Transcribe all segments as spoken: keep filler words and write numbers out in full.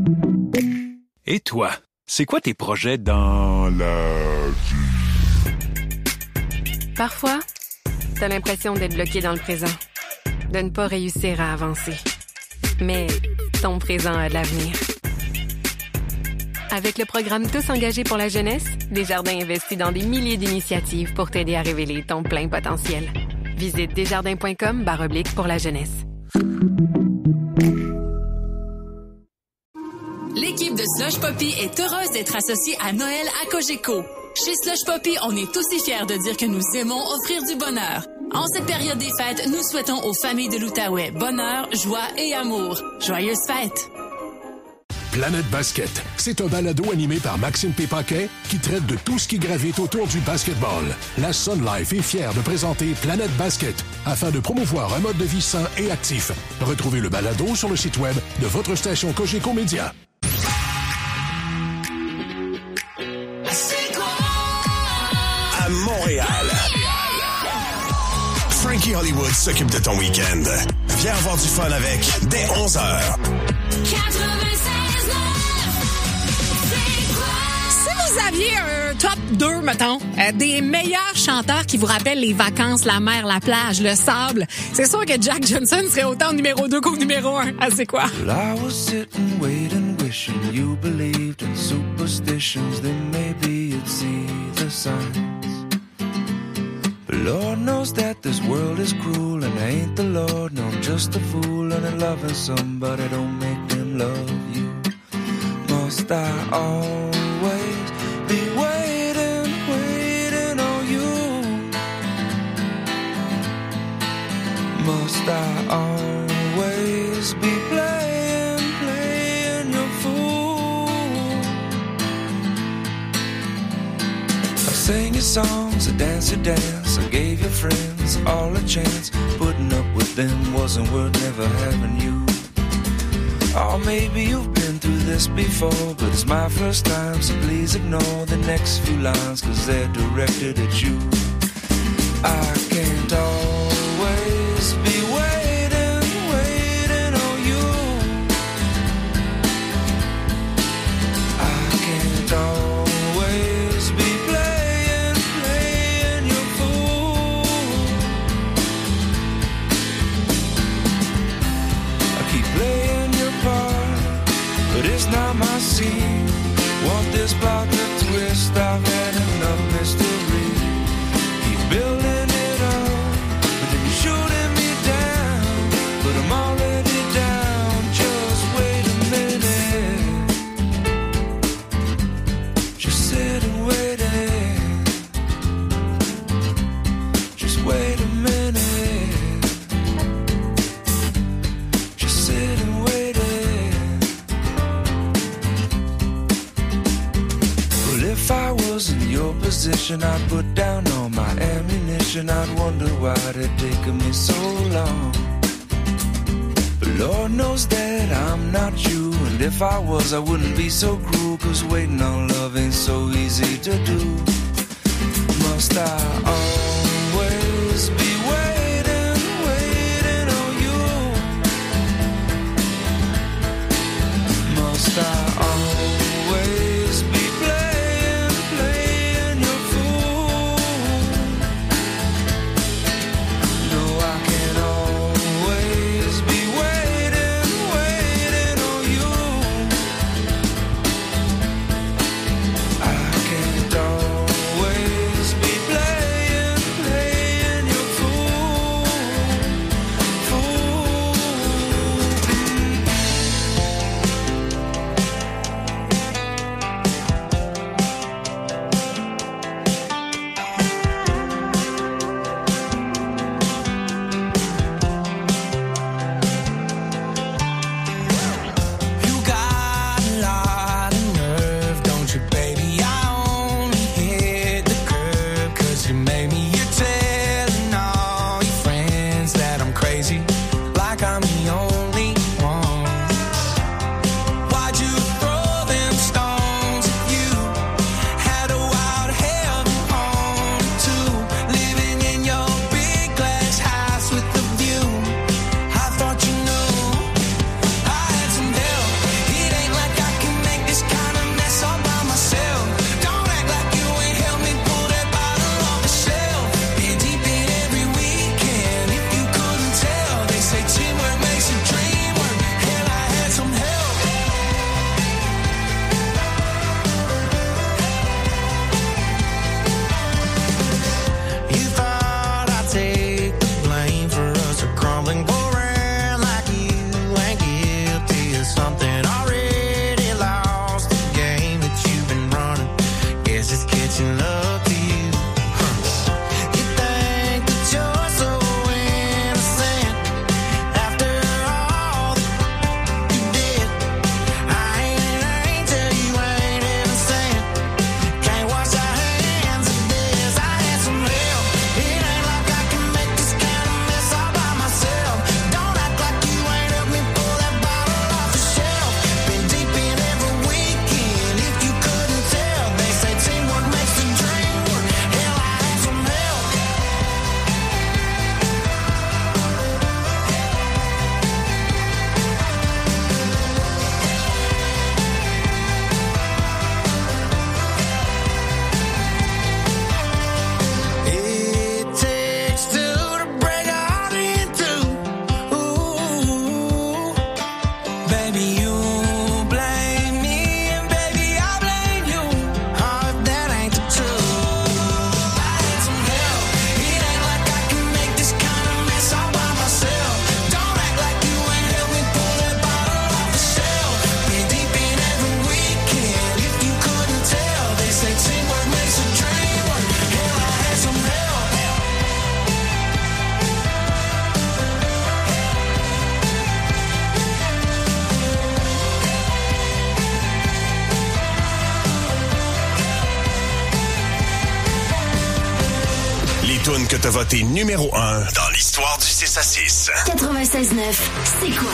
Et toi, c'est quoi tes projets dans la vie? Parfois, t'as l'impression d'être bloqué dans le présent, de ne pas réussir à avancer. Mais ton présent a de l'avenir. Avec le programme Tous engagés pour la jeunesse, Desjardins investit dans des milliers d'initiatives pour t'aider à révéler ton plein potentiel. Visite desjardins.com barre oblique pour la jeunesse. L'équipe de Slush Poppy est heureuse d'être associée à Noël à Cogeco. Chez Slush Poppy, on est aussi fiers de dire que nous aimons offrir du bonheur. En cette période des fêtes, nous souhaitons aux familles de l'Outaouais bonheur, joie et amour. Joyeuses fêtes! Planète Basket, c'est un balado animé par Maxime Pépaquet qui traite de tout ce qui gravite autour du basketball. La Sun Life est fière de présenter Planète Basket afin de promouvoir un mode de vie sain et actif. Retrouvez le balado sur le site web de votre station Cogeco Média. À Montréal, Frankie Hollywood s'occupe de ton week-end. Viens avoir du fun avec dès onze heures. Vous aviez un top deux, mettons, euh, des meilleurs chanteurs qui vous rappellent les vacances, la mer, la plage, le sable. C'est sûr que Jack Johnson serait autant au numéro deux qu'au numéro un. Ah, c'est quoi? Well, I was sitting, waiting, wishing you believed in superstitions. Then maybe you'd see the signs. But Lord knows that this world is cruel, and I ain't the Lord, no, I'm just a fool. And in loving somebody don't make them love you. Must I always be waiting, waiting on you? Must I always be playing, playing your fool? I sang your songs, I danced your dance, I gave your friends all a chance. Putting up with them wasn't worth never having you. Oh, maybe you've been through this before, but it's my first time, so please ignore the next few lines, cause they're directed at you. I can't always be waiting, waiting on you. I can't always be playing, playing your fool. I keep playing your part, but it's not my scene. Want this plot to twist, I've had enough mystery. Keep building it up, but then you're shooting me down. But I'm already down, just wait a minute. Just sit and wait it. Just wait a minute. Just sit and wait it. Well, if I was in your position, I'd put down all my ammunition. I'd wonder why it taken me so long. But Lord knows that I'm not you, and if I was, I wouldn't be so cruel, cause waiting on love ain't so easy to do. Must I always be waiting, waiting on you? Must I always be playing, playing your fool? No, I can always be waiting, waiting on you. I can't always be playing, playing your fool, fool. toune que t'as voté numéro un dans l'histoire du six à six. quatre-vingt-seize neuf, c'est quoi?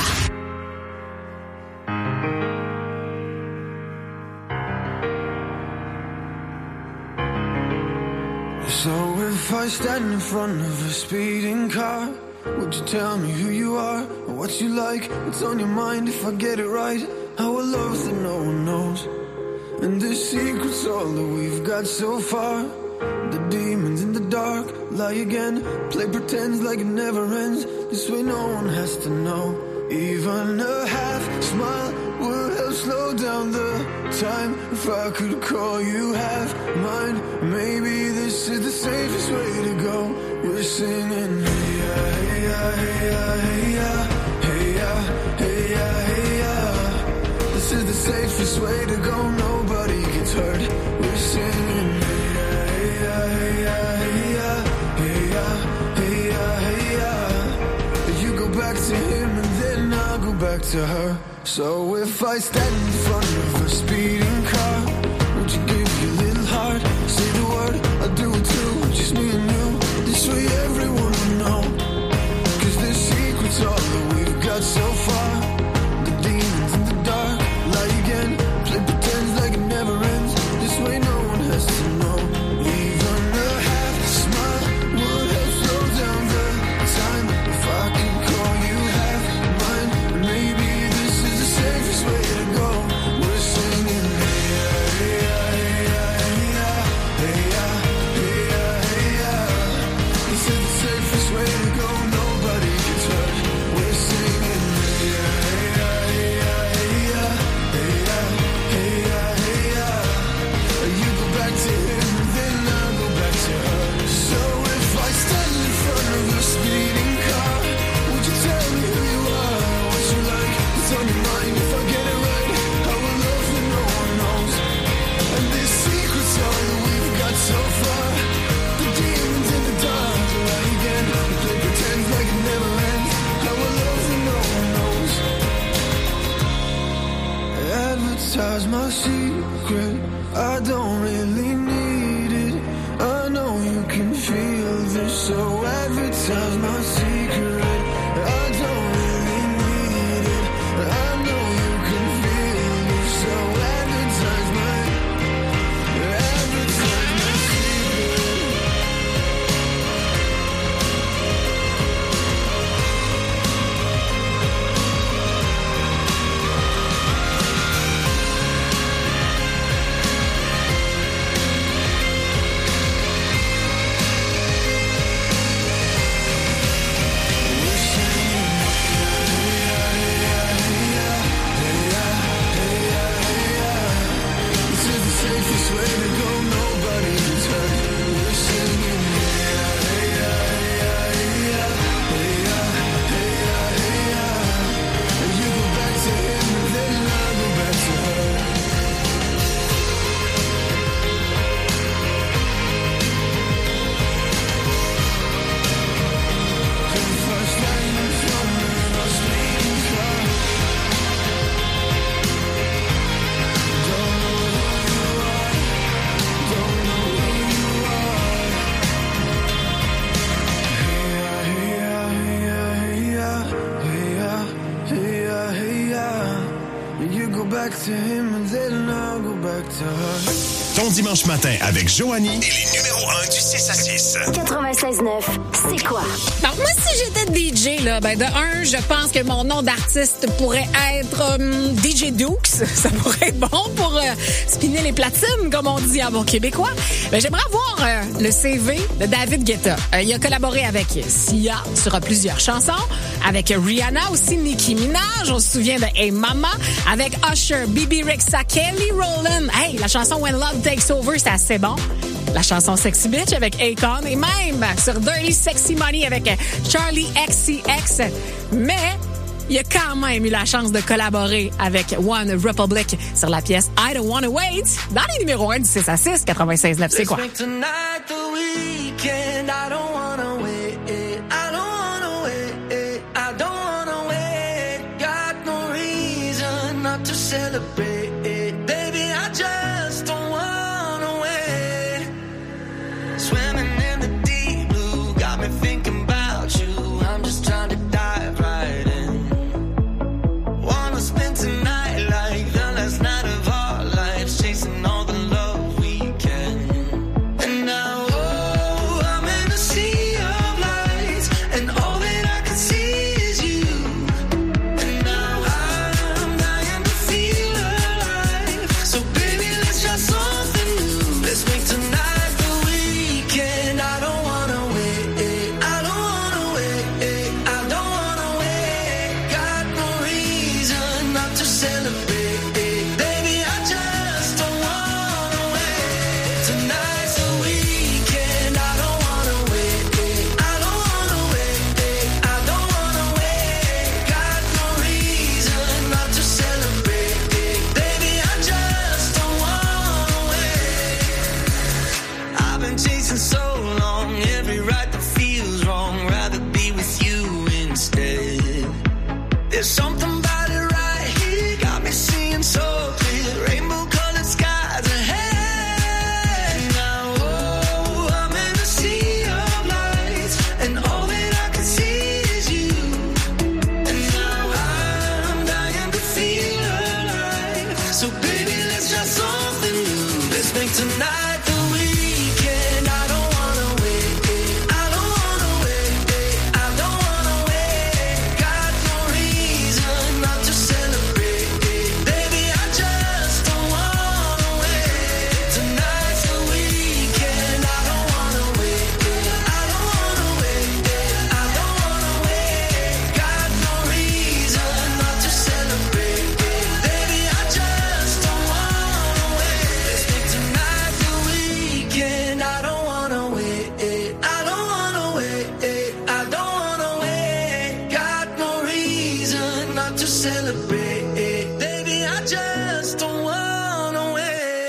So if I stand in front of a speeding car, would you tell me who you are, or what you like, what's on your mind? If I get it right, our love that no one knows, and the secret's all that we've got so far. The demons in the dark lie again, play pretends like it never ends. This way no one has to know. Even a half smile would help slow down the time. If I could call you half mine, maybe this is the safest way to go. We're singing hey ya, hey ya, hey ya, hey ya, hey ya, hey ya, hey ya. This is the safest way to go, nobody gets hurt. We're singing hey ya, hey ya, hey ya, hey ya, hey ya, hey ya, hey ya. You go back to him and then I'll go back to her. So if I stand in front of a speeding car, would you give your little heart, say the word, I'll do it too, just me and you. This way everyone will know, cause the secret's all that we've got so far. The demons in the dark lie again, play pretends like it never ends. This way no one has to know. Even a half smile would help slow down the time. If I could call you half mine, maybe this is the safest way to go. We're singing hey ya, hey ya, hey ya, hey ya, hey ya, hey ya. This is the safest way to go, nobody gets hurt. We're singing hey ya, hey ya, hey ya, hey ya, hey ya, hey ya, hey ya. You go back to him and then I'll go back to her. So if I stand in front of a speeding car, would you tell me who you are, what you like, what's on your mind? If I get it right, I will love that no one knows, and this secret's all that we've got so far. The demons in the dark lie again, they play pretend like it never ends. I will love that no one knows. Advertise my secret, I don't really need it. I know you can feel this, so advertise my secret. I don't really need it. I know you can feel this, so advertise my, advertise my secret. This is the safest way to go, nobody gets hurt. We're singing hey ya, hey ya, hey ya, hey ya, hey ya, hey ya, hey ya. You go back to him and then I'll go back to her. If I stand in front of a speeding car, don't know who you are, don't know who you are. Hey ya, hey ya, hey ya, hey ya, hey ya, hey ya. You go back to him and then I'll go back to her. Ton dimanche matin avec Joanie et les numéros un du six à six. quatre-vingt-seize neuf, c'est quoi? Alors, moi, si j'étais D J, là, ben, de un, je pense que mon nom d'artiste pourrait être um, D J Dukes. Ça pourrait être bon pour euh, spinner les platines, comme on dit en bon québécois. Ben, j'aimerais voir euh, le C V de David Guetta. Euh, il a collaboré avec Sia sur plusieurs chansons, avec Rihanna aussi, Nicki Minaj, on se souvient de Hey Mama, avec Usher, B B Rexha, Kelly Rowland. Hey, la chanson When Love Takes Over, c'est assez bon. La chanson Sexy Bitch avec Akon et même sur Dirty Sexy Money avec Charlie X C X. Mais il a quand même eu la chance de collaborer avec One Republic sur la pièce I Don't Wanna Wait dans les numéros un du six à six, quatre-vingt-seize neuf. C'est quoi? Swimming in the deep blue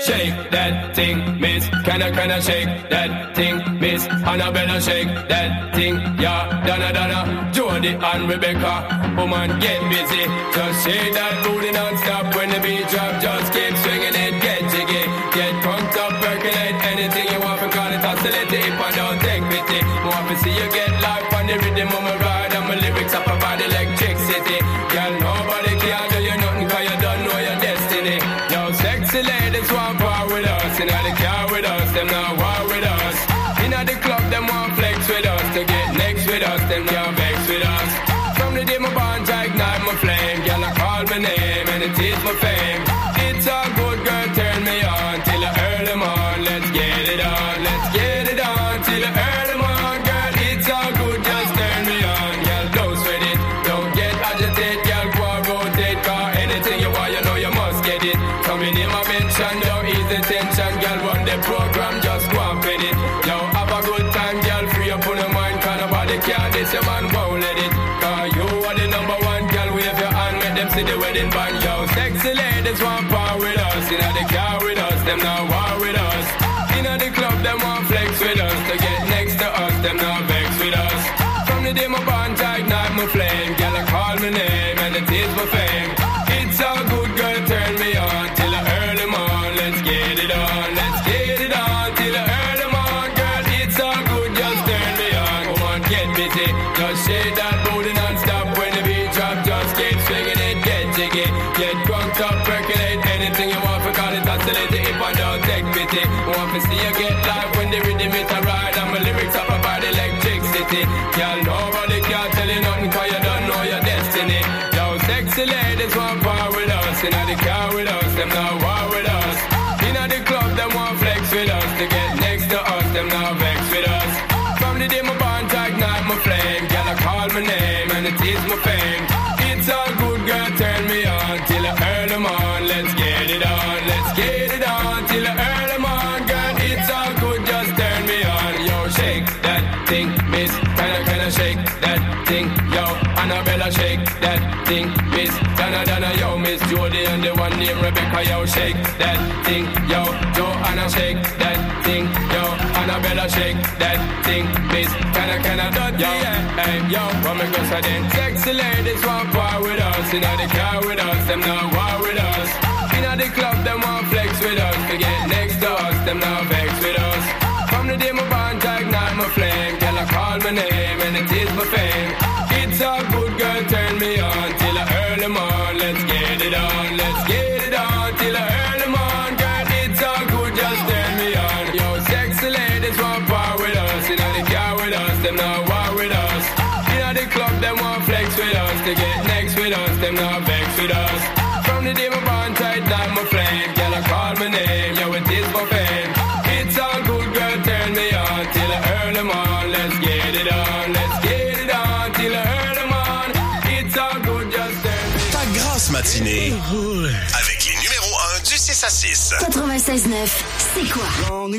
Shake that thing, miss. Can I, can I shake that thing, miss? Annabella, shake that thing, yeah. Donna, Donna, Jody and Rebecca. Woman, get busy. Just shake that booty non-stop when the beat drop. Just keep swinging it, get jiggy. Get crunked up, percolate anything you want. For call it oscillate if I don't take pity. Want to see you get life on the rhythm of my ride. And my lyrics up about electricity. Girl, nobody can do you nothing cause you don't know your destiny. Yo, sexy ladies want power with us. Inna the car with us, them not war with us. Inna the club, them want flex with us. To get next with us, them can't vex with us. From the day my bond, I ignite my flame. Girl, I call my name and it is my fame. It's a good girl, turn me on till I earn them on. Let's get it on, let's get it on till I earn them on. Girl, it's all good, just turn me on. Girl, don't sweat it, don't get agitated. Girl, go and rotate, cause anything you want, you know you must get it. Coming in my mention, don't ease the tension. Girl, run the program, just go and fit it. Yo, have a good time, girl, free up on your mind. Cause nobody can this, your man won't let it. Cause you are the number one, girl, wave your hand, make them see the wedding band. Yo, sexy ladies want power with us. Inna the car with us, them not war with us. Inna the club, them want flex with us. To get next to us, them not vex with us. From the day my bond, I ignite my flame. Girl, I call my name and it is my fame. It's all good, girl, turn me on till I earn them on. Let's get it on, let's get it on till I earn them on. Girl, it's all good, just turn me on. Come on, get busy, just shake that booty non-stop. When the beat drop, just keep swinging it, get jiggy. Get drunk up, percolate anything you want. For call it oscillate if I don't take pity. Want to see you get live when the rhythm is a ride. And my lyrics up about electricity. Girl, nobody can tell you nothing cause you don't know your destiny. Yo, sexy ladies want power with us. Inna the car with us, them not war with us. Inna the club, them want flex with us. To get next to us, them not vex with us. From the day my bond, I ignite my flame. Girl, I call my name and it is my fame. It's all good, girl, turn me on till I earn them on. Let's get it on, let's get it on till I earn them on. Girl, it's all good, just turn me on. Yo, shake that thing, miss. Can I, can I shake that thing? Yo, Annabella, shake that thing, miss. Donna, Donna, yo, Miss Jody and the one named Rebecca. Yo, shake that thing, yo. Joanna, shake that thing, yo. Annabella, shake that thing, miss. Can I, can I, yo, hey, yo, what me go say then? Sexy ladies want power with us. Inna the car with us, them not war with us. Inna the club, them want flex with us. To get next to us, them not vex with us. From the day my bond, I ignite my flame. Girl, I call my name and it is my fame. It's all good, girl, turn me on till I earn them on. Let's get it on, let's get it on till I earn them on. Girl, it's all good, just turn me on. Yo, sexy ladies want power with us. Inna the car with us, them not war with us. Inna the club, them want flex with us. To get next with us, them not vex with us. From the day my bond tight, down my flame. Girl, I call my name, yo, it is my fame. It's all good, girl, turn me on till I earn them on. Let's get it on, let's get it on till I earn them on. It's all good, just turn me on. Ta grasse matinée avec les numéros un du six à six. quatre-vingt-seize neuf, c'est quoi? Lonely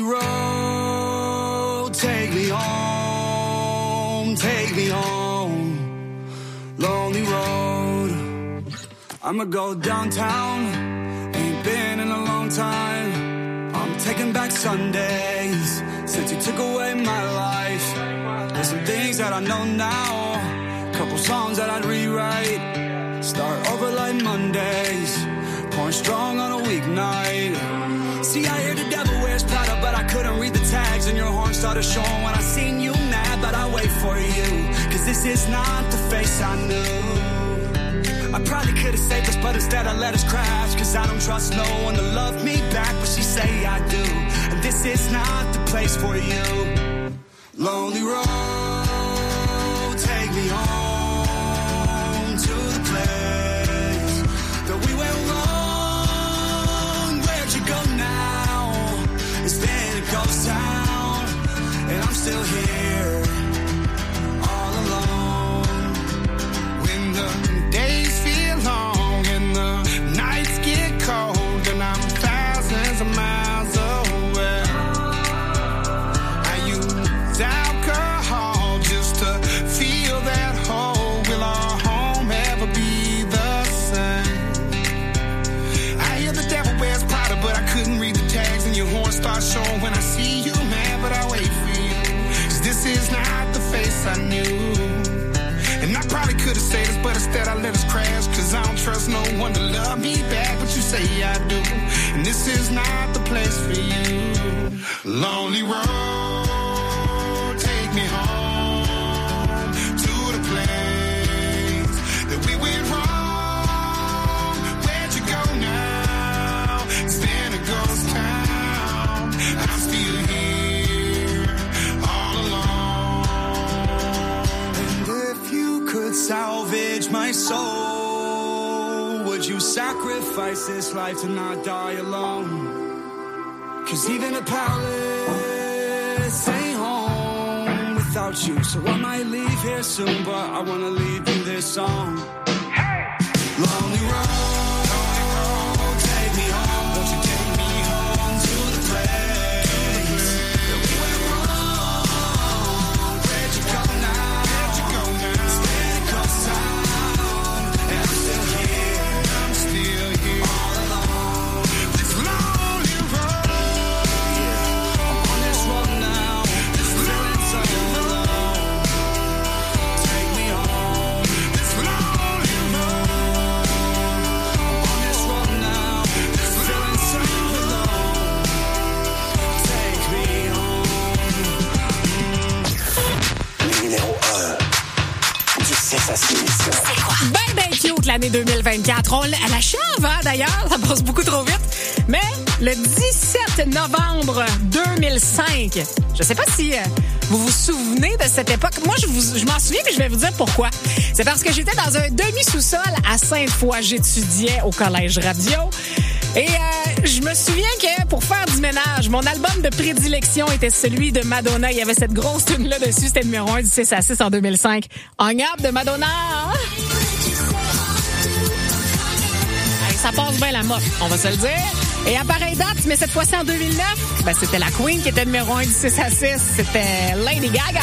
road, take me home, take me home. Lonely road, I'ma go downtown. Ain't been in a long time. I'm taking back Sundays since you took away my life. There's some things that I know now, couple songs that I'd rewrite. Start over like Mondays, pouring strong on a weeknight. See, I hear the devil wears Prada, but I couldn't read the tags, and your horn started showing when I seen you mad. But I wait for you, cause this is not the face I knew. I probably could've saved us, but instead I let us crash. Cause I don't trust no one to love me back, but she say I do. And this is not the place for you. Lonely road, take me home to the place that we went wrong. Where'd you go now? It's been a ghost town, and I'm still here, all alone. When the days feel long and the nights get cold, and I'm thousands of miles away. I use alcohol just to feel that hole. Will our home ever be the same? I hear the devil wears Prada, but I couldn't read the text. I show when I see you, man, but I wait for you. Cause this is not the face I knew. And I probably could've said this, but instead I let us crash. Cause I don't trust no one to love me back, but you say I do. And this is not the place for you. Lonely road, take me home to the place that we went wrong. Where'd you go now? It's been a ghost town. I'm still here, all alone. And if you could salvage my soul, would you sacrifice this life to not die alone? Cause even a palace ain't home without you. So I might leave here soon, but I wanna leave you this song. Hey! Lonely road, lonely road, take me home. Won't you take me home to the place that we went wrong? Where'd you go now? Where'd you go now? It's been a ghost town, and I'm still here. I'm still here, all alone. This lonely road. Ben, ben cute l'année deux mille vingt-quatre. On elle achève, hein, d'ailleurs. Ça passe beaucoup trop vite. Mais le dix-sept novembre deux mille cinq, je sais pas si euh, vous vous souvenez de cette époque. Moi, je, vous, je m'en souviens, mais je vais vous dire pourquoi. C'est parce que j'étais dans un demi-sous-sol à Sainte-Foy. J'étudiais au Collège Radio. Et euh, je me souviens que pour faire du ménage, mon album de prédilection était celui de Madonna. Il y avait cette grosse tune-là dessus. C'était numéro un du six à six en deux mille cinq. Hang Up de Madonna. Hey, ça passe bien la mop, on va se le dire. Et à pareille date, mais cette fois-ci en deux mille neuf, ben c'était la Queen qui était numéro un du six à six. C'était Lady Gaga.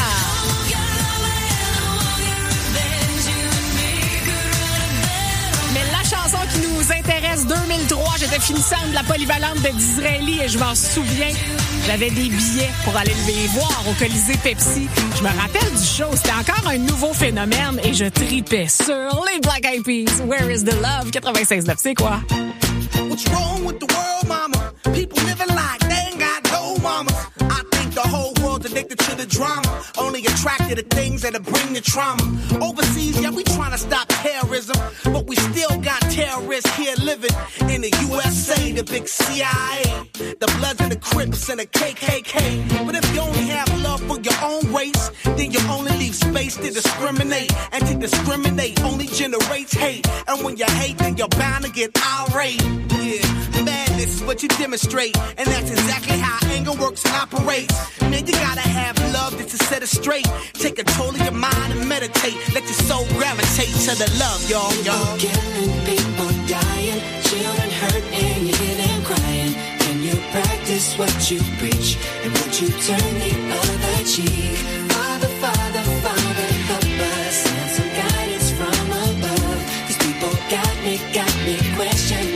Chanson qui nous intéresse, deux mille trois, j'étais finissante de la polyvalente de Disraeli et je m'en souviens, j'avais des billets pour aller les voir au Colisée Pepsi. Je me rappelle du show, c'était encore un nouveau phénomène et je tripais sur les Black Eyed Peas. Where is the love? quatre-vingt-seize neuf, c'est quoi? What's wrong with the world, mama? People living like they ain't got no mama. I think the whole world's addicted to the drama, only attracted to things that'll bring the trauma. Overseas, yeah, we trying to stop terrorism, but we still got terrorists here living in the U S A, the big C I A, the Bloods and the Crips and the K K K. But if you only have love for your own race, then you only leave space to discriminate, and to discriminate only generates hate. And when you hate, then you're bound to get irate. Yeah, madness is what you demonstrate, and that's exactly how anger works and operates. Man, you gotta have love just to set it straight. Take control of your mind and meditate. Let your soul gravitate to the love, y'all, y'all. People killing, people dying, children hurt and you hear them crying. Can you practice what you preach and would you turn the other cheek? Father, Father, Father, help us. Send some guidance from above. These people got me, got me questioning.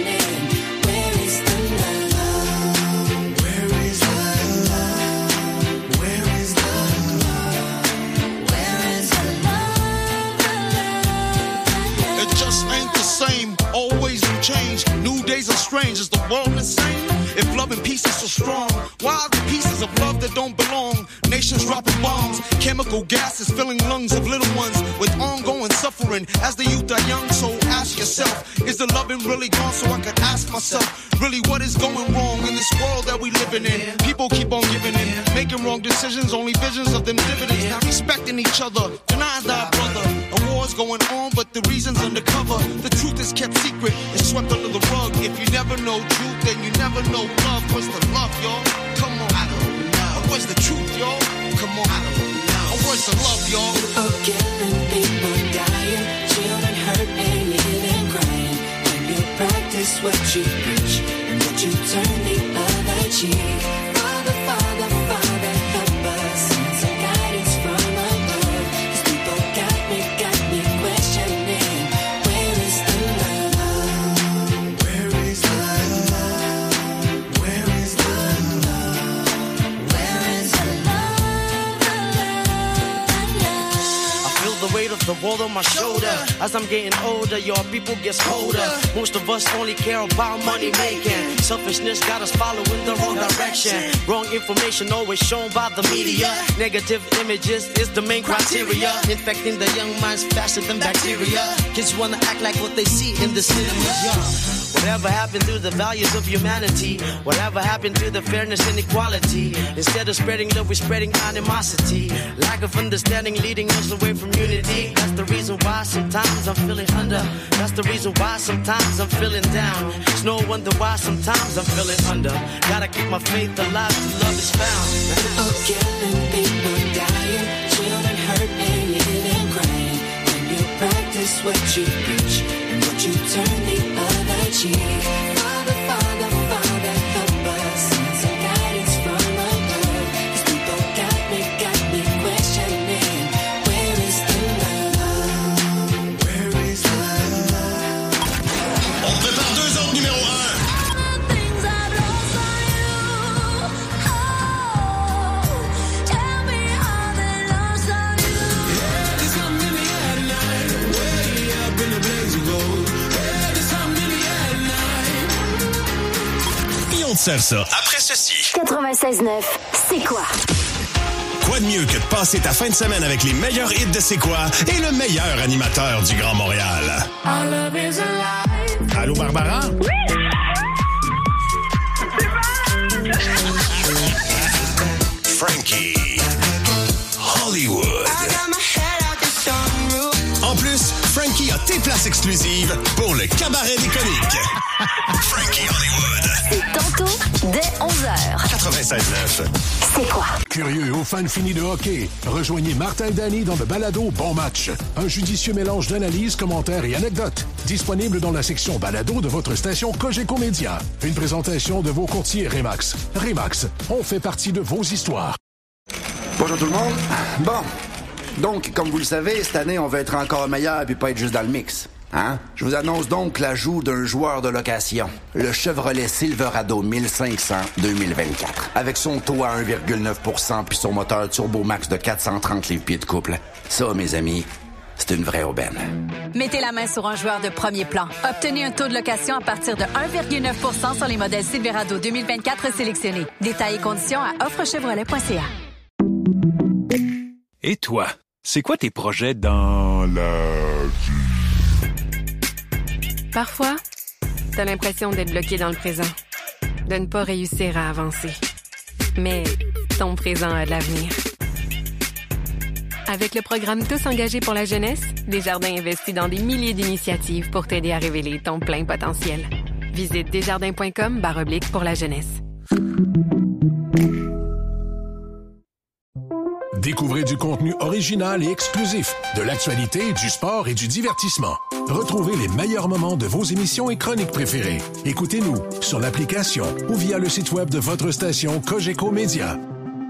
Always new change, new days are strange. Is the world insane? If love and peace is so strong, why are the pieces of love that don't belong? Nations dropping bombs, chemical gases filling lungs of little ones with ongoing suffering as the youth are young. So ask yourself, is the loving really gone? So I could ask myself, really what is going wrong in this world that we living in? People keep on giving in, making wrong decisions, only visions of them dividends. Not respecting each other, denying thy brother. A war's going on, but the reason's undercover. The truth is kept secret, it's swept under the rug. If you never know truth, then you never know love. What's the love, y'all? Come on, I don't know. Where's the truth, y'all? Come on, I don't know. Where's the love, y'all? People killing, people dying, children hurt and you hear them crying. When you practice what you preach and would you turn the other cheek? Father, Father, Father, help us. Send some guidance from above. These people got me, got me questioning. Where is the love? Where is the love? Where is the love? the world on my shoulder. As I'm getting older, your people gets colder. Most of us only care about money making. Selfishness got us following the wrong direction. Wrong information always shown by the media. Negative images is the main criteria. Infecting the young minds faster than bacteria. Kids wanna act like what they see in the cinema. Yeah. Whatever happened to the values of humanity? Whatever happened to the fairness and equality? Instead of spreading love, we're spreading animosity. Lack of understanding leading us away from unity. That's the reason why sometimes I'm feeling under. That's the reason why sometimes I'm feeling down. It's no wonder why sometimes I'm feeling under. Gotta keep my faith alive till love is found. Oh, killing people, dying, children hurt and you hear them crying. When you practice what you preach and what you turn the other cheek. Father, Father, Father, help us. Send some guidance from above. These people got me, got me questioning. Where is the love? Where is the love? On prépare deux autres numéro un. On te sert ça après ceci. quatre-vingt-seize neuf, c'est quoi? Quoi de mieux que de passer ta fin de semaine avec les meilleurs hits de C'est quoi et le meilleur animateur du Grand Montréal. Allô, Barbara? Oui! Frankie. Hollywood. En plus, Frankie a tes places exclusives pour le cabaret des comiques. Frankie Hollywood. C'est tantôt, dès onze heures. quatre-vingt-seize neuf. C'est quoi? Curieux aux fans finis de hockey, rejoignez Martin Dany dans le balado Bon Match. Un judicieux mélange d'analyses, commentaires et anecdotes. Disponible dans la section balado de votre station Cogeco Média. Une présentation de vos courtiers Remax. Remax, on fait partie de vos histoires. Bonjour tout le monde. Bon, donc, comme vous le savez, cette année, on veut être encore meilleur et pas être juste dans le mix. Hein? Je vous annonce donc l'ajout d'un joueur de location, le Chevrolet Silverado mille cinq cents deux mille vingt-quatre. Avec son taux à un virgule neuf pour cent puis son moteur Turbo Max de quatre cent trente livres-pieds de couple. Ça, mes amis, c'est une vraie aubaine. Mettez la main sur un joueur de premier plan. Obtenez un taux de location à partir de un virgule neuf pour cent sur les modèles Silverado deux mille vingt-quatre sélectionnés. Détails et conditions à offre chevrolet point c a. Et toi, c'est quoi tes projets dans la vie? Parfois, t'as l'impression d'être bloqué dans le présent, de ne pas réussir à avancer. Mais ton présent a de l'avenir. Avec le programme Tous engagés pour la jeunesse, Desjardins investit dans des milliers d'initiatives pour t'aider à révéler ton plein potentiel. Visite desjardins.com barre oblique pour la jeunesse. Découvrez du contenu original et exclusif, de l'actualité, du sport et du divertissement. Retrouvez les meilleurs moments de vos émissions et chroniques préférées. Écoutez-nous sur l'application ou via le site web de votre station Cogeco Média.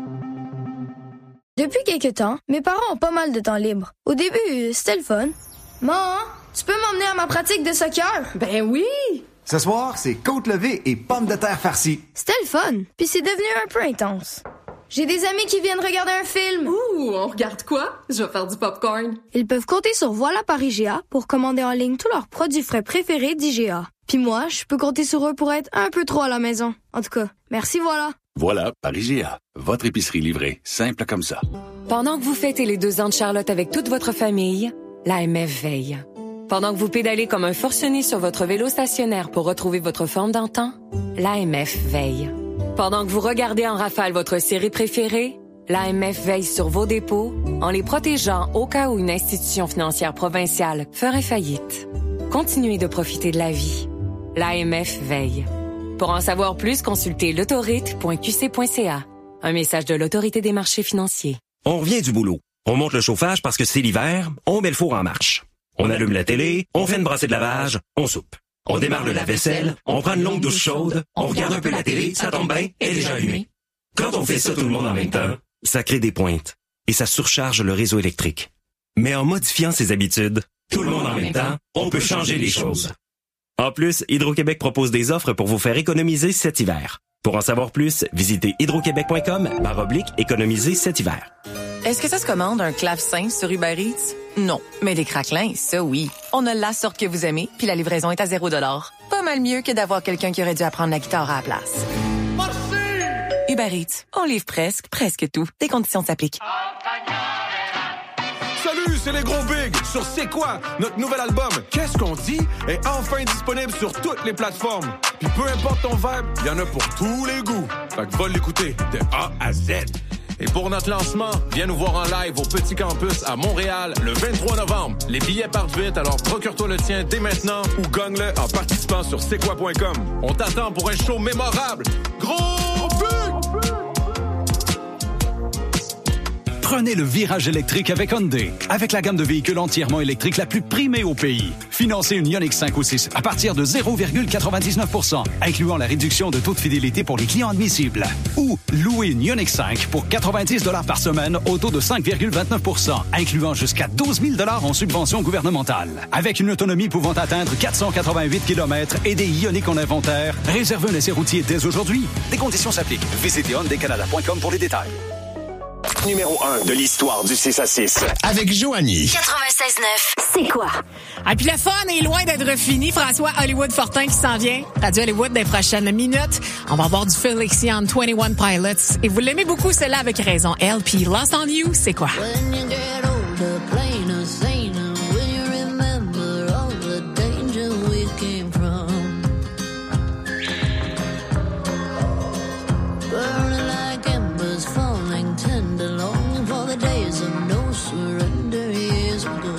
Depuis quelque temps, mes parents ont pas mal de temps libre. Au début, c'était le fun. Maman, tu peux m'emmener à ma pratique de soccer? Ben oui! Ce soir, c'est côte levée et pommes de terre farcies. C'était le fun, puis c'est devenu un peu intense. J'ai des amis qui viennent regarder un film. Ouh, on regarde quoi? Je vais faire du popcorn. Ils peuvent compter sur Voilà par I G A pour commander en ligne tous leurs produits frais préférés d'I G A. Puis moi, je peux compter sur eux pour être un peu trop à la maison. En tout cas, merci Voilà. Voilà par I G A. Votre épicerie livrée, simple comme ça. Pendant que vous fêtez les deux ans de Charlotte avec toute votre famille, l'A M F veille. Pendant que vous pédalez comme un forcené sur votre vélo stationnaire pour retrouver votre forme d'antan, l'A M F veille. Pendant que vous regardez en rafale votre série préférée, l'A M F veille sur vos dépôts en les protégeant au cas où une institution financière provinciale ferait faillite. Continuez de profiter de la vie. L'A M F veille. Pour en savoir plus, consultez l'autorite point q c point c a. Un message de l'Autorité des marchés financiers. On revient du boulot. On monte le chauffage parce que c'est l'hiver, on met le four en marche. On allume la télé, on fait une brassée de lavage, on soupe. On démarre le lave-vaisselle, on prend une longue douche chaude, on regarde un peu la télé, ça tombe bien, elle est déjà allumée. Quand on fait ça tout le monde en même temps, ça crée des pointes et ça surcharge le réseau électrique. Mais en modifiant ses habitudes, tout le monde en même temps, on peut changer les choses. En plus, Hydro-Québec propose des offres pour vous faire économiser cet hiver. Pour en savoir plus, visitez hydroquebec.com barre oblique économiser cet hiver. Est-ce que ça se commande un clavecin sur Uber Eats? Non, mais des craquelins, ça oui. On a la sorte que vous aimez, puis la livraison est à zéro dollar. Pas mal mieux que d'avoir quelqu'un qui aurait dû apprendre la guitare à la place. Uber Eats, on livre presque, presque tout. Des conditions s'appliquent. Salut, c'est les gros bigs sur C'est quoi? Notre nouvel album Qu'est-ce qu'on dit est enfin disponible sur toutes les plateformes. Puis peu importe ton vibe, il y en a pour tous les goûts. Fait que va l'écouter de A à Z. Et pour notre lancement, viens nous voir en live au Petit Campus à Montréal le vingt-trois novembre. Les billets partent vite, alors procure-toi le tien dès maintenant ou gagne-le en participant sur c'est quoi point com. On t'attend pour un show mémorable. Gros but! Prenez le virage électrique avec Hyundai. Avec la gamme de véhicules entièrement électriques la plus primée au pays. Financez une Ioniq cinq ou six à partir de zéro virgule quatre-vingt-dix-neuf pour cent, incluant la réduction de taux de fidélité pour les clients admissibles. Ou louez une Ioniq cinq pour quatre-vingt-dix dollars par semaine au taux de cinq virgule vingt-neuf pour cent, incluant jusqu'à douze mille dollars en subvention gouvernementale. Avec une autonomie pouvant atteindre quatre cent quatre-vingt-huit kilomètres et des Ioniq en inventaire, réservez un essai routier dès aujourd'hui. Des conditions s'appliquent. Visitez hyundai canada point com pour les détails. Numéro un de l'histoire du six à six. Avec Joanie. quatre-vingt-seize neuf, c'est quoi? Ah, puis le fun est loin d'être fini. François Hollywood Fortin qui s'en vient. Radio Hollywood des prochaines minutes. On va avoir du Felixian vingt et un Pilots. Et vous l'aimez beaucoup, celle-là, avec raison. Elle, puis Lost on You, c'est quoi? When you get older, plainer, saner, will you remember all the danger we came from? Burning like embers, falling tender, longing for the days of no surrender years ago.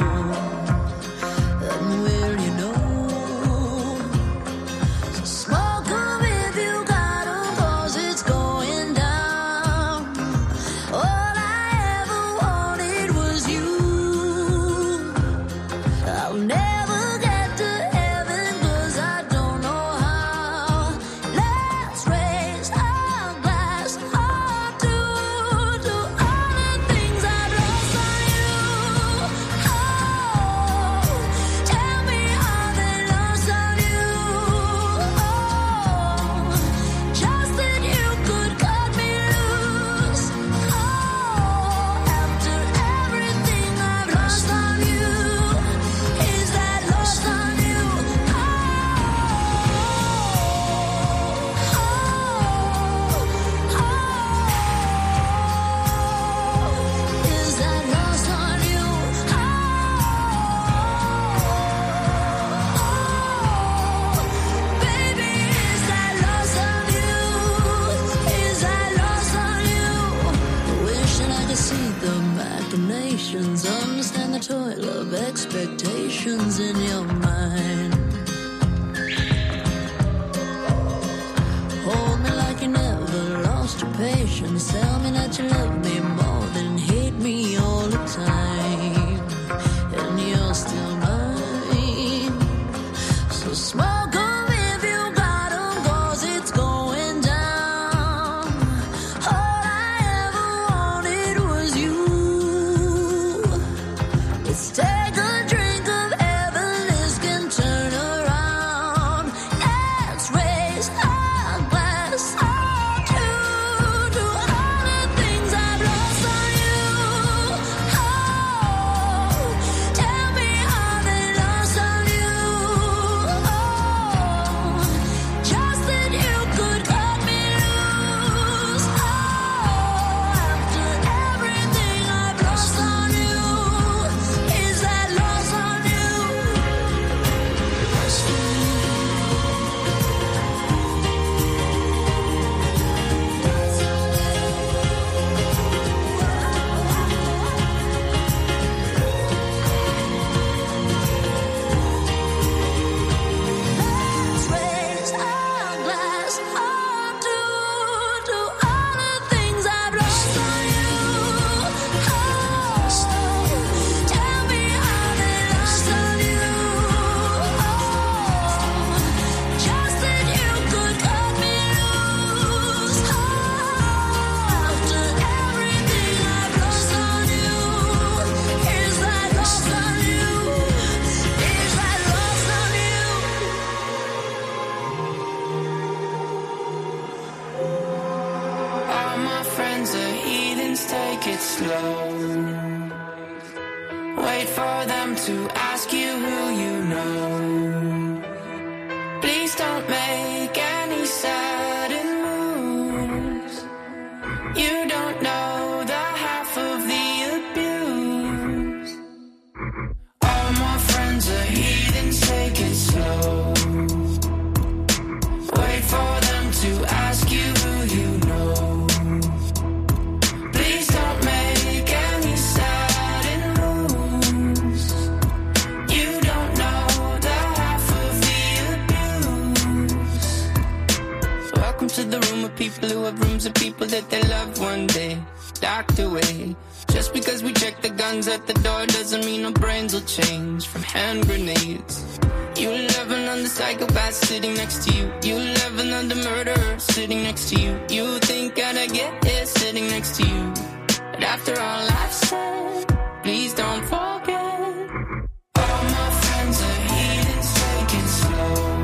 And will you know? So smoke 'em if you got 'em, 'cause it's going down. All I ever wanted was you. I'll never get to heaven 'cause I don't know how. Let's raise our glass up to, to all the things I've lost on you. Oh, tell me how they lost on you. Oh, just that you could cut me loose. Oh, after everything I've lost on you, is that lost on you? Is that lost on you? Baby, is that lost on you? Is that lost on you? Wishing I could see the machinations, understand the toil of expectations in your mind. Hold me like you never lost your patience. Tell me that you love me more than hate me all the time. And you're still mine. So smoke 'em if you got 'em, 'cause it's going down. All I ever wanted was you. Let's take a drink of heaven, this can turn around. Let's raise our glass up to, to all the things I've lost on you. Oh, tell me how they lost on you. Oh, just that you could cut me loose. Oh, after everything I've lost on you, is that lost on you? Lost on you. Let's raise our glass up to, to all the things I've lost on you. Oh, tell me how they lost on you. Oh, just that you could cut me loose. Oh, after everything I've lost on you, is that lost on you? Is that lost on you? All my friends are heathens, take it slow. Wait Wait for them to ask you who you know. Please don't make any sudden moves. You don't know the half of the abuse. All my friends are heathens, take it slow. Wait for them to ask you who you know. Please don't make any sudden moves. You don't know the half of the abuse. Welcome to the room of people who have rooms of people that they love one day docked away. Just because we check the guns at the door doesn't mean our brains will change from hand grenades. You love another psychopath sitting next to you. You love another murderer sitting next to you. You think I'd get here sitting next to you. But after all I've said, please don't forget. All my friends are heathens, take it slow.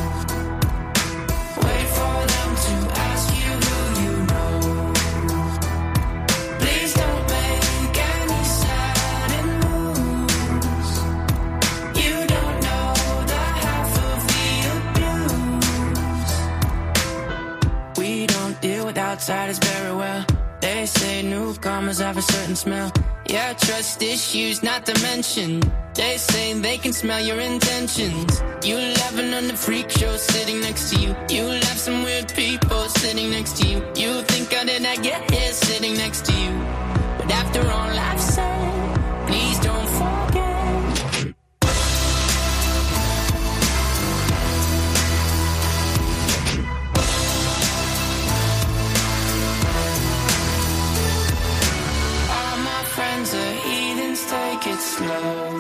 Wait for them to ask you who you know. Please don't make any sudden moves. You don't know the half of the abuse. We don't deal with outsiders very well. They say newcomers have a certain smell. Yeah, trust issues not to mention. They say they can smell your intentions. You laughing on the freak show sitting next to you. You laugh some weird people sitting next to you. You think how did I get here sitting next to you? But after all I've said, please don't forget. Friends are heathens, take it slow.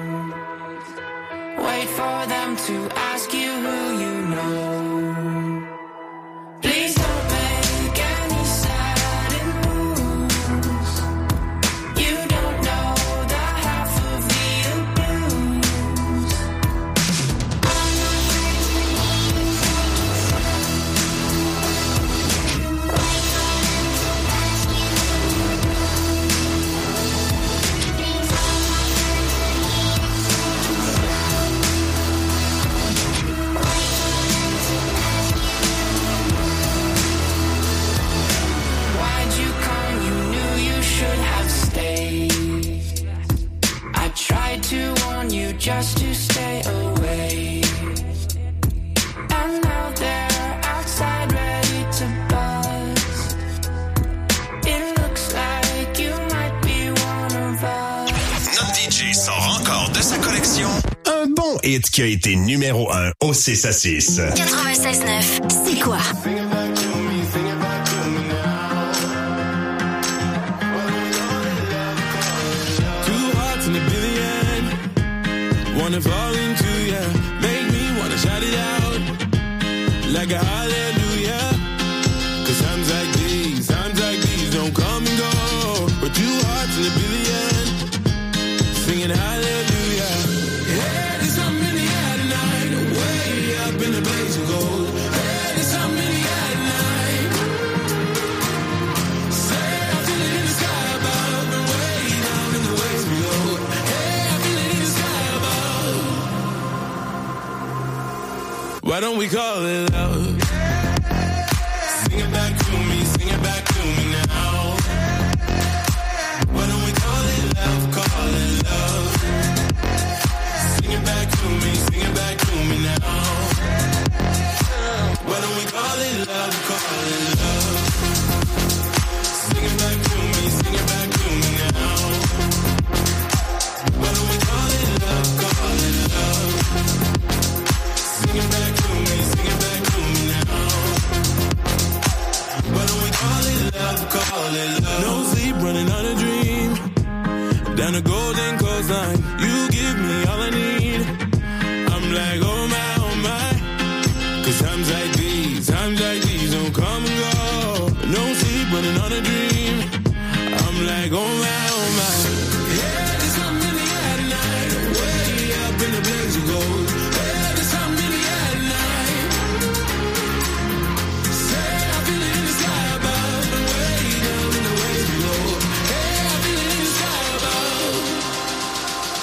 Wait for them to ask you who you know. Please don't make any sudden moves. You don't know the half of the abuse. Why'd you come? You knew you should have stayed. I tried to warn you just to stay away. And now they're outside ready to buzz. It looks like you might be one of us. Notre D J sort encore de sa collection un bon hit qui a été numéro un au six à six. quatre-vingt-seize neuf, c'est quoi? Two hearts in a billion, wanna fall into ya, make me wanna shout it out like a hallelujah. Cause times like these, times like these don't come and go. But two hearts in a billion, singing hallelujah. Hey, there's something in the air tonight, way up in the blaze of gold. Hey, there's something in the air tonight. Say I feel it in the sky above and way down in the waves below. Hey, I feel it in the sky above. Why don't we call it love? Sing it back to me, sing it back to me now. Why don't we call it love, call it love? Sing it back to me, sing it back to me now. Why don't we call it love, call it love? Sing it back to me, sing it back to me now. Why don't we call it love, call it love? Sing it back to me, sing it back to me now. Why don't we call it love, call it love? No sleep, running on a dream. Down the golden coastline, you give me all I need. I'm like, oh my, oh my. Cause times like these, times like these don't come and go. No sleep, running on a dream. I'm like, oh my, oh my. Yeah, there's something in the air tonight, way up in the blaze of gold. Yeah, there's something in the air tonight. Say I feel it in the sky above and way down in the waves below. Hey, I feel it in the sky above.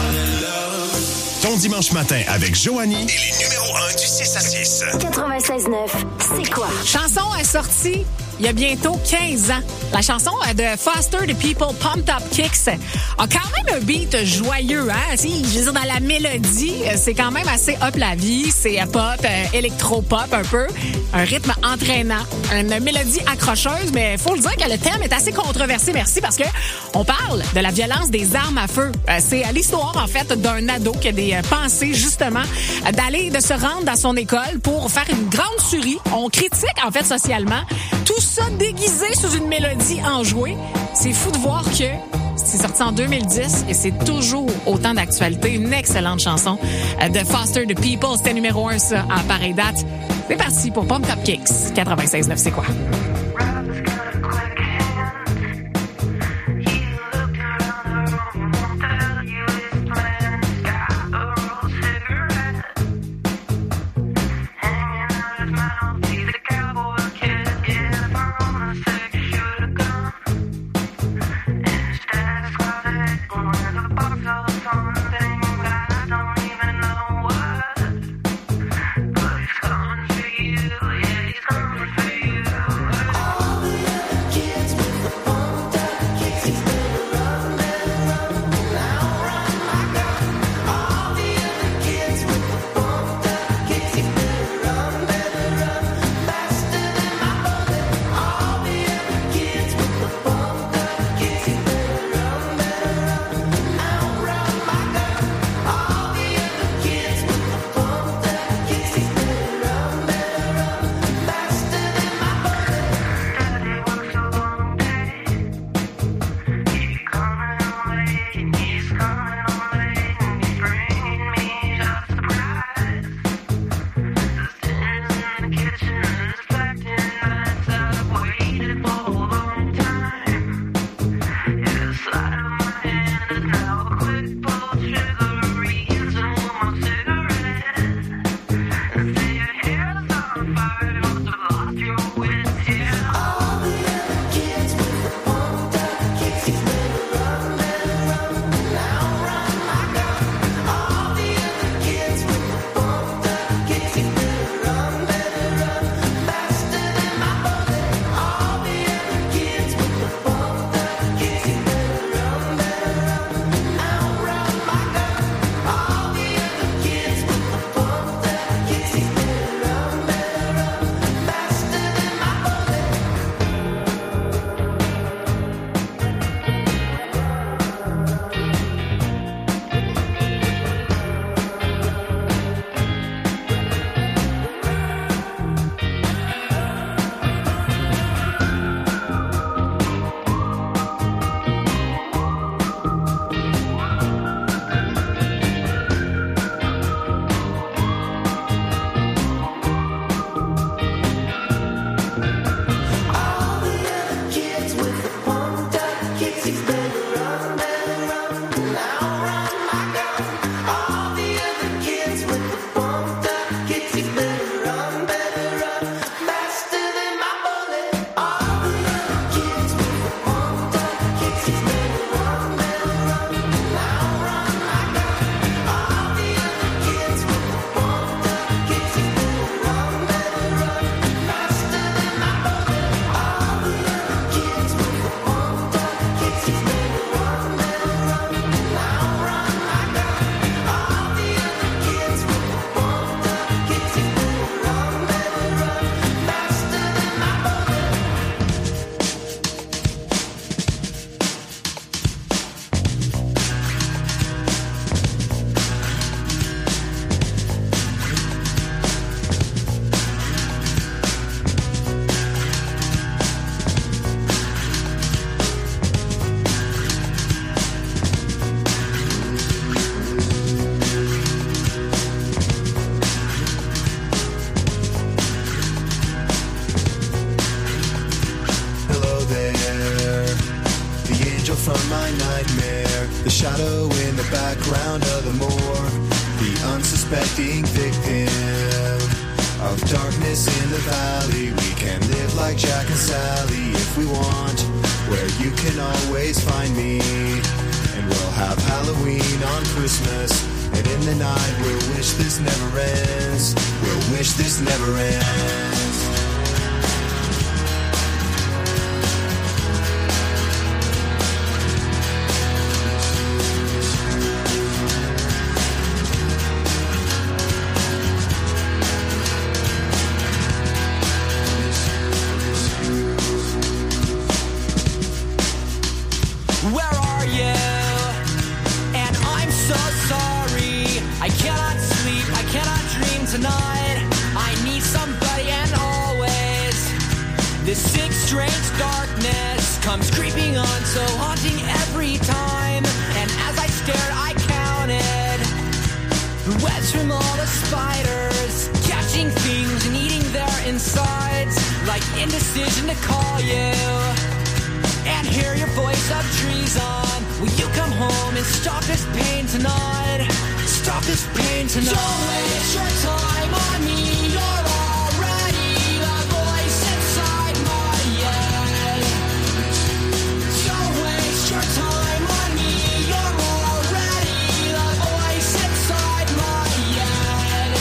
Ton dimanche matin avec Joanie et les numéros un du six à six. quatre-vingt-seize neuf, c'est quoi? Chanson est sortie il y a bientôt quinze ans. La chanson de Foster the People, Pumped Up Kicks, a quand même un beat joyeux, hein? Si, je veux dire, dans la mélodie, c'est quand même assez up la vie. C'est pop, euh, électro-pop un peu. Un rythme entraînant, une mélodie accrocheuse, mais faut le dire que le thème est assez controversé, merci, parce que on parle de la violence des armes à feu. Euh, c'est l'histoire, en fait, d'un ado qui a des pensées, justement, d'aller, de se rendre dans son école pour faire une grande tuerie. On critique, en fait, socialement, tout ça déguisé sous une mélodie enjouée. C'est fou de voir que c'est sorti en deux mille dix et c'est toujours autant d'actualité. Une excellente chanson de Foster the People. C'était numéro un, ça, à pareille date. C'est parti pour Pumped Up Kicks. quatre-vingt-seize neuf, c'est quoi? shadow in the background of the moor, the unsuspecting victim of darkness in the valley. We can live like Jack and Sally if we want, where you can always find me, and we'll have Halloween on Christmas. And in the night we'll wish this never ends. We'll wish this never ends. Tonight, I need somebody and always. This sixth strange darkness comes creeping on, so haunting every time. And as I stared, I counted the webs from all the spiders, catching things and eating their insides, like indecision to call you and hear your voice of treason. Will you come home and stop this pain tonight? Stop this pain tonight. Don't waste your time on me. You're already the voice inside my head. Don't waste your time on me. You're already the voice inside my head.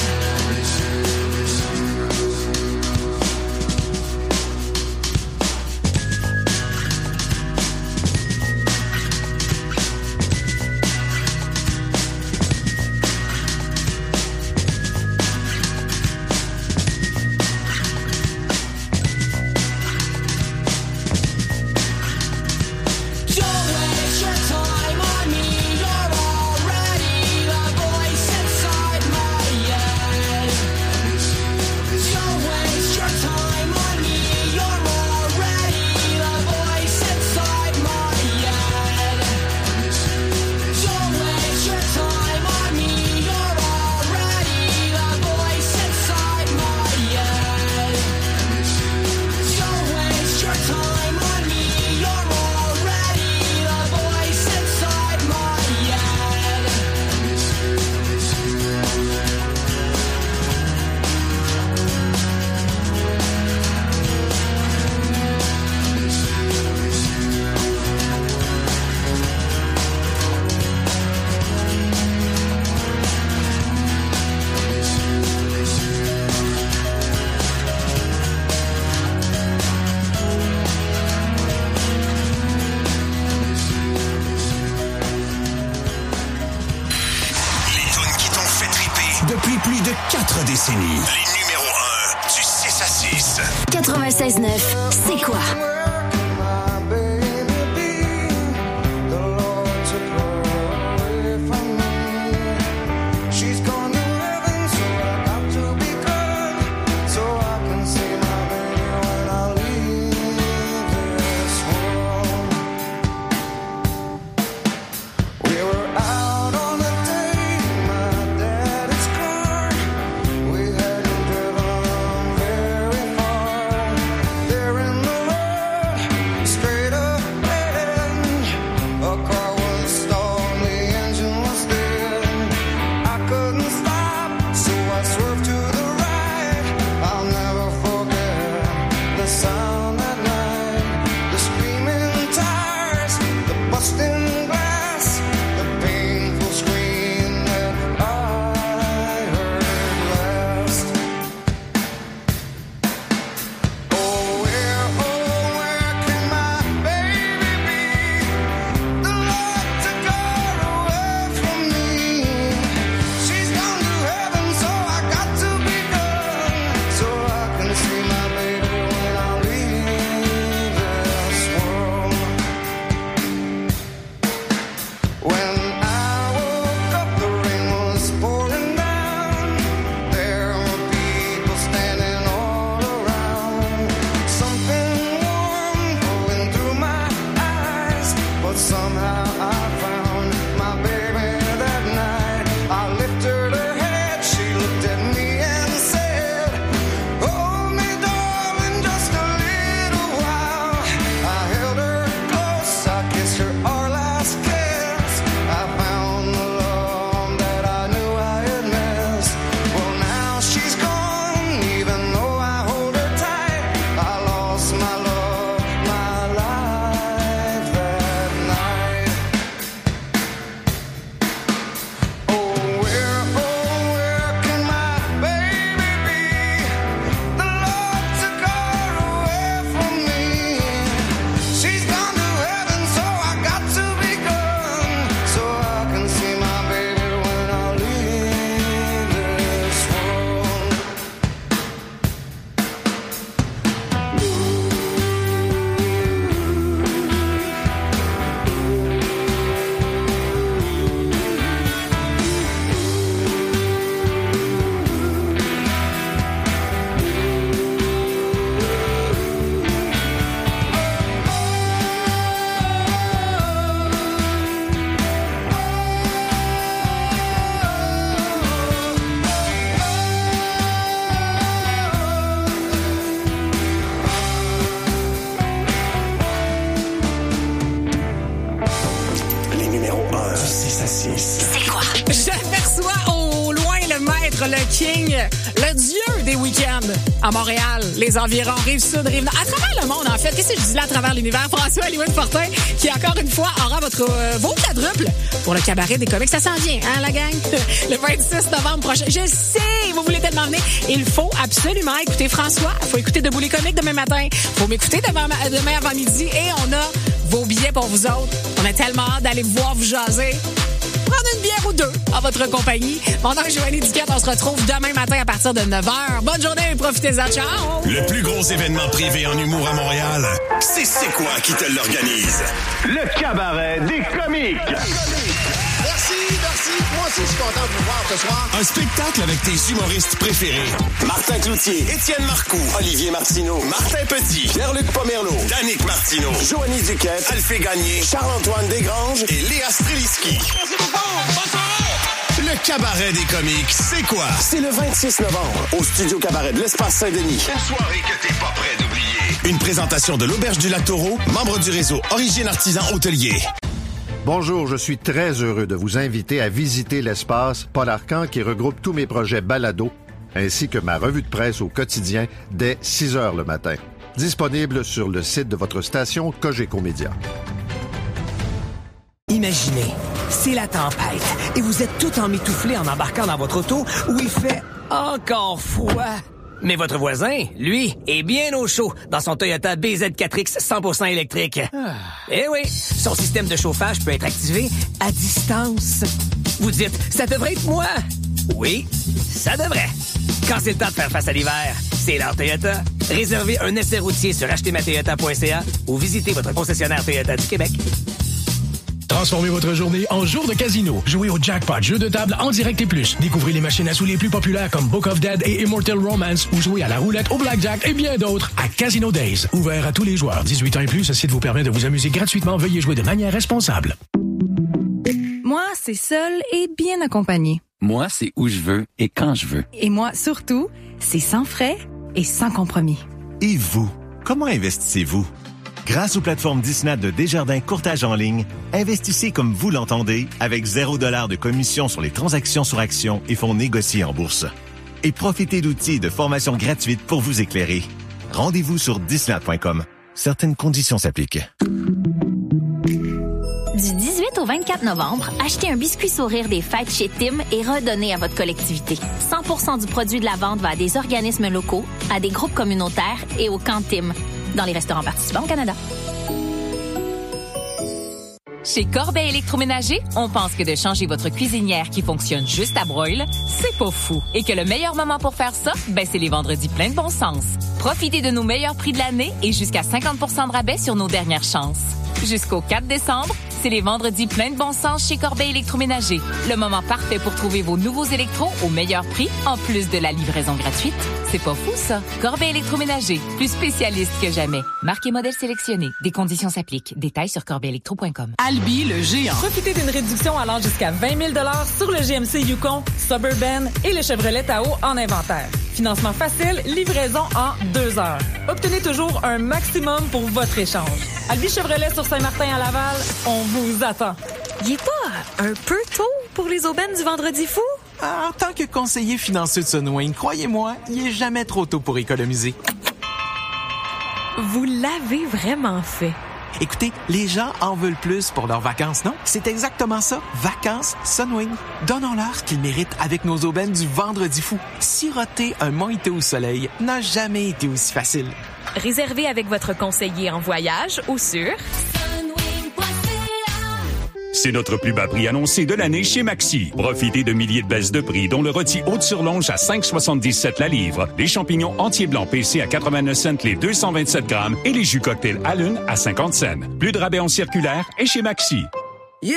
Décennies. Les numéros un du six à six. quatre-vingt-seize neuf, c'est quoi? There in the road être le king, le dieu des week-ends à Montréal, les environs, Rive-Sud, Rive-Nord, à travers le monde, en fait. Qu'est-ce que je dis là à travers l'univers? François Hollywood-Fortin, qui encore une fois aura votre euh, vos quadruples pour le cabaret des comiques. Ça s'en vient, hein, la gang? Le vingt-six novembre prochain. Je sais, vous voulez tellement venir. Il faut absolument écouter François. Il faut écouter Debout les comiques demain matin. Il faut m'écouter demain, demain avant midi. Et on a vos billets pour vous autres. On a tellement hâte d'aller vous voir, vous jaser. Prendre une bière ou deux en votre compagnie. Mon nom est Joanie Duquette. On se retrouve demain matin à partir de neuf heures. Bonne journée et profitez-en. Ciao! Le plus gros événement privé en humour à Montréal, c'est C'est quoi qui te l'organise? Le cabaret des comiques. Merci, merci. Moi aussi, je suis content de vous voir ce soir. Un spectacle avec tes humoristes préférés. Martin Cloutier, Étienne Marcoux, Olivier Martineau, Martin Petit, Pierre-Luc Pomerleau, Danick Martineau, Joanie Duquette, Alphée Gagné, Charles-Antoine Desgranges et Léa Streliski. Le cabaret des comiques, c'est quoi? C'est le vingt-six novembre au Studio Cabaret de l'Espace Saint-Denis. Une soirée que t'es pas prêt d'oublier. Une présentation de l'Auberge du Lac-Taureau, membre du réseau Origine Artisan Hôtelier. Bonjour, je suis très heureux de vous inviter à visiter l'espace Paul Arcand qui regroupe tous mes projets balado ainsi que ma revue de presse au quotidien dès six heures le matin. Disponible sur le site de votre station Cogeco Média. Imaginez, c'est la tempête et vous êtes tout emmitouflé en embarquant dans votre auto où il fait encore froid. Mais votre voisin, lui, est bien au chaud dans son Toyota B Z quatre X cent pour cent électrique. Ah. Eh oui, son système de chauffage peut être activé à distance. Vous dites, ça devrait être moi. Oui, ça devrait. Quand c'est le temps de faire face à l'hiver, c'est l'heure Toyota. Réservez un essai routier sur acheter ma toyota point c a ou visitez votre concessionnaire Toyota du Québec. Transformez votre journée en jour de casino. Jouez au jackpot, jeu de table en direct et plus. Découvrez les machines à sous les plus populaires comme Book of Dead et Immortal Romance ou jouez à la roulette, au blackjack et bien d'autres à Casino Days. Ouvert à tous les joueurs. dix-huit ans et plus, ce site vous permet de vous amuser gratuitement. Veuillez jouer de manière responsable. Moi, c'est seul et bien accompagné. Moi, c'est où je veux et quand je veux. Et moi, surtout, c'est sans frais et sans compromis. Et vous, comment investissez-vous? Grâce aux plateformes Disney de Desjardins Courtage en ligne, investissez comme vous l'entendez avec zéro dollar de commission sur les transactions sur actions et fonds négociés en bourse. Et profitez d'outils de formation gratuite pour vous éclairer. Rendez-vous sur disney point com. Certaines conditions s'appliquent. Du dix-huit au vingt-quatre novembre, achetez un biscuit sourire des fêtes chez Tim et redonnez à votre collectivité. cent pour cent du produit de la vente va à des organismes locaux, à des groupes communautaires et au camp Tim, dans les restaurants participants au Canada. Chez Corbeil Électroménager, on pense que de changer votre cuisinière qui fonctionne juste à broil, c'est pas fou. Et que le meilleur moment pour faire ça, ben c'est les vendredis pleins de bon sens. Profitez de nos meilleurs prix de l'année et jusqu'à cinquante pour cent de rabais sur nos dernières chances. Jusqu'au quatre décembre, c'est les vendredis pleins de bon sens chez Corbeil Électroménager. Le moment parfait pour trouver vos nouveaux électros au meilleur prix, en plus de la livraison gratuite. C'est pas fou, ça? Corbeil Électroménager, plus spécialiste que jamais. Marque et modèle sélectionnés. Des conditions s'appliquent. Détails sur corbeil électro point com. Albi, le géant. Profitez d'une réduction allant jusqu'à vingt mille dollars sur le G M C Yukon, Suburban et le Chevrolet Tahoe en inventaire. Financement facile, livraison en deux heures. Obtenez toujours un maximum pour votre échange. Albi Chevrolet sur Saint-Martin à Laval, on vous attend. Il est pas un peu tôt pour les aubaines du Vendredi fou? En tant que conseiller financier de Sunwing, croyez-moi, il est jamais trop tôt pour économiser. Vous l'avez vraiment fait. Écoutez, les gens en veulent plus pour leurs vacances, non? C'est exactement ça. Vacances Sunwing. Donnons-leur ce qu'ils méritent avec nos aubaines du Vendredi fou. Siroter un mojito au soleil n'a jamais été aussi facile. Réservez avec votre conseiller en voyage ou sur... C'est notre plus bas prix annoncé de l'année chez Maxi. Profitez de milliers de baisses de prix, dont le rôti haute surlonge à cinq virgule soixante-dix-sept la livre, les champignons entiers blancs P C à quatre-vingt-neuf cents les deux cent vingt-sept grammes et les jus cocktail Allen à cinquante cents. Plus de rabais en circulaire et chez Maxi. Yeah!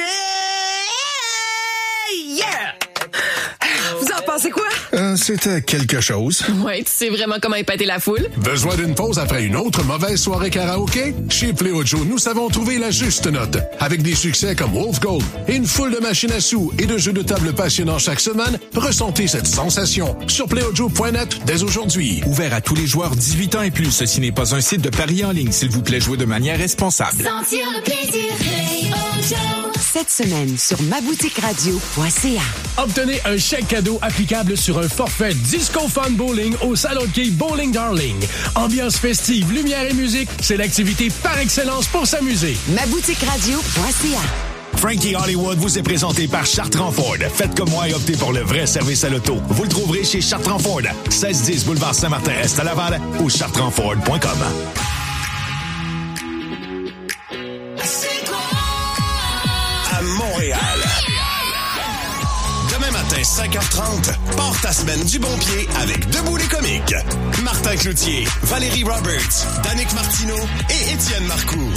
Yeah! Vous en pensez quoi? Euh, c'était quelque chose. Ouais, tu sais vraiment comment épater la foule. Besoin d'une pause après une autre mauvaise soirée karaoké? Chez Pléo Joe, nous savons trouver la juste note. Avec des succès comme Wolf Gold et une foule de machines à sous et de jeux de table passionnants chaque semaine, ressentez cette sensation sur pléo joe point net dès aujourd'hui. Ouvert à tous les joueurs dix-huit ans et plus. Ceci n'est pas un site de paris en ligne. S'il vous plaît, jouez de manière responsable. Sentir le plaisir, Pléo Cette semaine sur mabouticradio point c a. Obtenez un chèque cadeau applicable sur un forfait Disco Fun Bowling au Salon de quai Bowling Darling. Ambiance festive, lumière et musique, c'est l'activité par excellence pour s'amuser. mabouticradio point c a. Frankie Hollywood vous est présenté par Chartrand Ford. Faites comme moi et optez pour le vrai service à l'auto. Vous le trouverez chez Chartrand Ford, seize dix boulevard Saint-Martin-Est à Laval ou chartrand ford point com. À Montréal. Demain matin, cinq heures trente, pars ta semaine du bon pied avec Debout les comiques. Martin Cloutier, Valérie Roberts, Danick Martineau et Étienne Marcoux.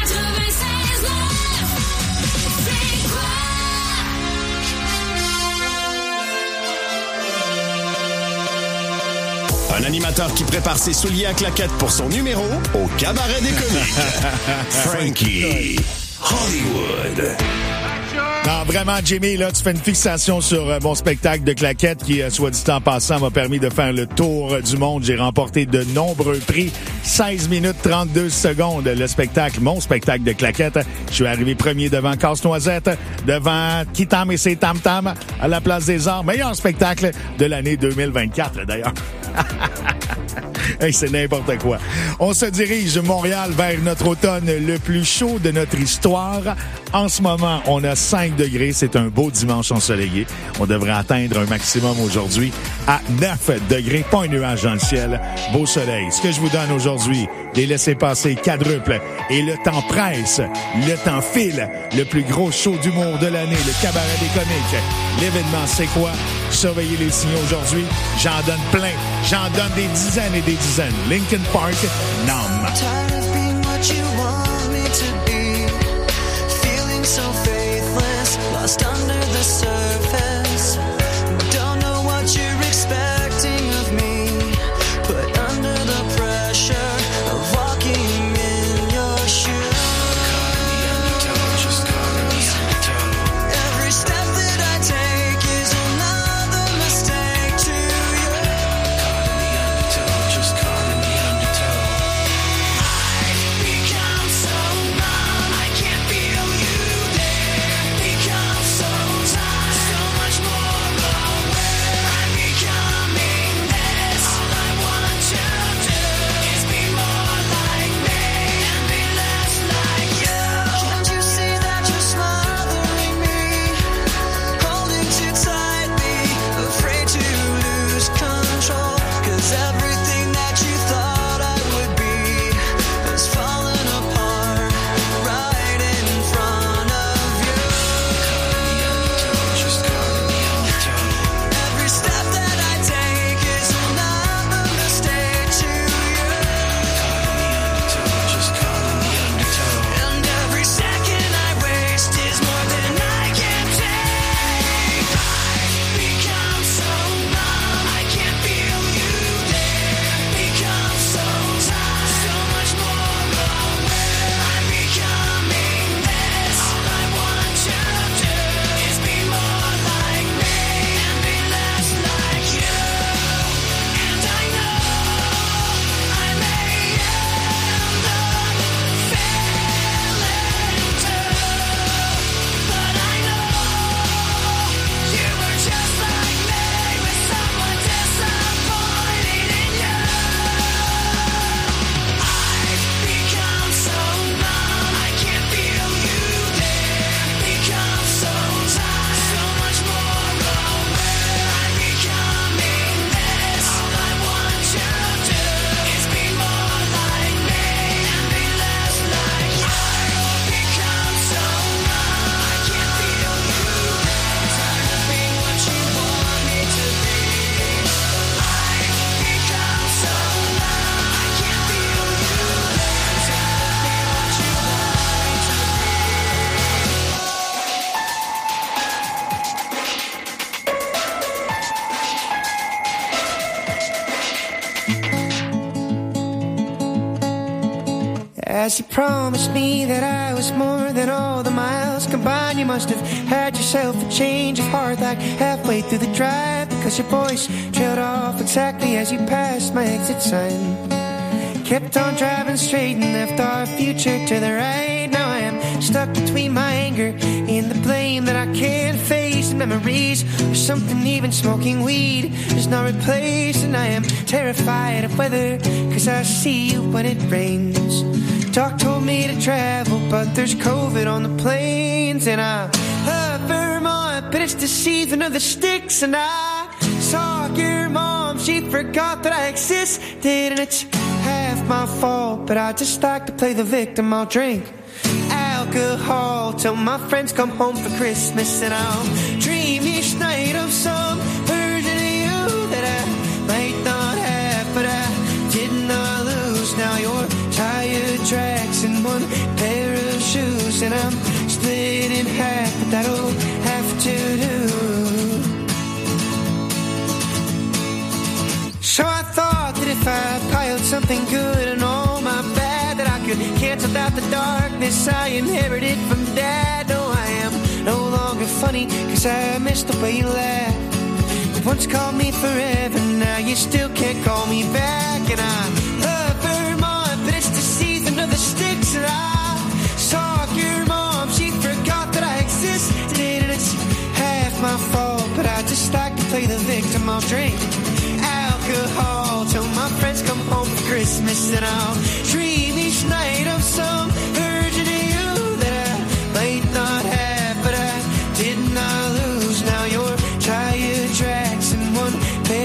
Un animateur qui prépare ses souliers à claquettes pour son numéro au cabaret des comiques. Frankie Hollywood. Non, vraiment, Jimmy, là, tu fais une fixation sur euh, mon spectacle de claquettes qui, euh, soit dit en passant, m'a permis de faire le tour euh, du monde. J'ai remporté de nombreux prix. seize minutes trente-deux secondes, le spectacle, mon spectacle de claquettes. Je suis arrivé premier devant Casse-Noisette, devant Kitam et ses Tam Tam à la Place des Arts. Meilleur spectacle de l'année deux mille vingt-quatre, d'ailleurs. Hey, c'est n'importe quoi. On se dirige, Montréal, vers notre automne le plus chaud de notre histoire. En ce moment, on a cinq degrés. C'est un beau dimanche ensoleillé. On devrait atteindre un maximum aujourd'hui à neuf degrés. Pas un nuage dans le ciel. Beau soleil. Ce que je vous donne aujourd'hui, les laissez-passer quadruples. Et le temps presse. Le temps file. Le plus gros show d'humour de l'année, le cabaret des comiques. L'événement, c'est quoi? Surveillez les signaux aujourd'hui. J'en donne plein. J'en donne des dizaines et des dizaines. Linkin Park, Numb. As you promised me that I was more than all the miles combined, you must have had yourself a change of heart like halfway through the drive, because your voice trailed off exactly as you passed my exit sign. Kept on driving straight and left our future to the right. Now I am stuck between my anger and the blame that I can't face. And memories or something, even smoking weed does not replace. And I am terrified of weather, cause I see you when it rains. Doc told me to travel, but there's COVID on the planes. And I love Vermont, but it's the season of the sticks. And I saw your mom, she forgot that I existed. And it's half my fault, but I just like to play the victim. I'll drink alcohol till my friends come home for Christmas. And I'll dream each night of some version of you that I might not have, but I did not lose. Now you're tire tracks and one pair of shoes, and I'm split in half, but that'll have to do. So I thought that if I piled something good and all my bad, that I could cancel out the darkness I inherited from Dad. No, I am no longer funny, cause I missed the way you laughed. You once called me forever, now you still can't call me back. And I love Vermont, but it's the season of the sticks. And I saw your mom, she forgot that I existed. And it's half my fault, but I just like to play the victim. I'll drink alcohol till my friends come home for Christmas. And I'll dream each night of some